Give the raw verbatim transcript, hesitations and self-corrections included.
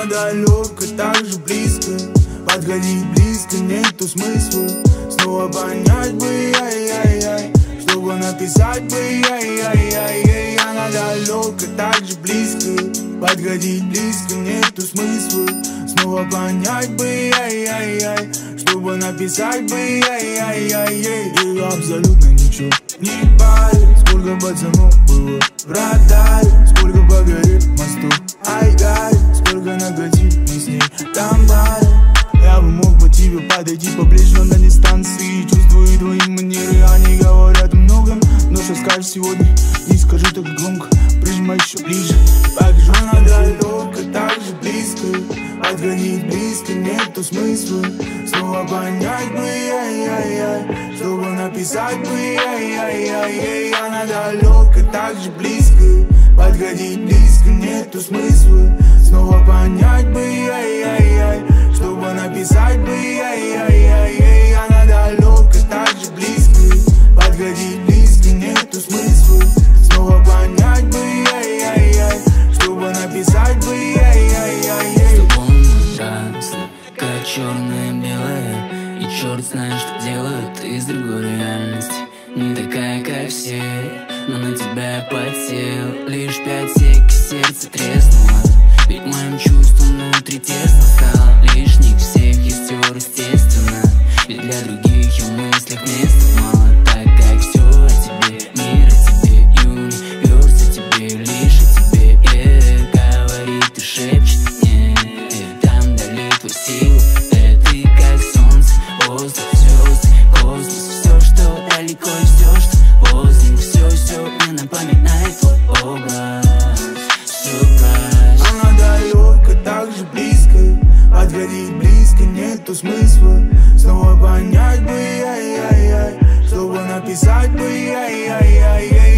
Она далеко, так же близко. Подходить близко, нету смысла. Снова понять бы, ай-яй-яй, чтобы написать бы, ай-яй-яй. Она далеко, так же близко. Подходить близко, нету смысла. Снова понять бы, ай-яй-яй, чтобы написать бы, ай-яй-яй. И абсолютно ничего не парит. Сколько пацанов было в радаре, сколько погорит мостов, ай-гай, сколько наготив не с ней там баре. Я бы мог по тебе подойти поближе, но на дистанции чувствую твои манеры. Они говорят о многом, но что скажешь сегодня, не скажу так громко. Прижимай еще ближе, покажу. Она далеко, так же близко. Подходить близко, нету смысла. Снова понять бы, ай-яй-яй, чтобы написать бы, ай-яй-яй. Она далеко, так же близко. Подходить близко, нету смысла. Снова понять бы, ай-яй-яй, чтобы написать бы, ай-яй-яй. Она далеко, так же близко. Подходить близко, нету смысла. Снова понять бы, ай-яй-яй, чтобы написать бы, ай-яй-яй. С тобой мы разные, как черное-белое. И черт знает, что делают из другой реальности. Не такая, как все, но на тебя я потел. Лишь пять сек, сердце треснуло. Ведь моим чувствам внутри тесно стало. Лишних всех я стер, естественно. Ведь для других в мыслях места мало. Так как все о тебе, мир о тебе, универс о тебе, лишь о тебе. Yeah, говорит и шепчет мне, yeah, там дали твою силу. Yeah, ты как солнце, воздух, звезды, космос. Все, что далеко и все, что возле. Все, все мне напоминает твой образ. Сюрприз. Она далеко, так же близко. Подходить близко, нету смысла. Снова понять бы, ай-яй-яй, чтобы написать бы, ай-яй-яй.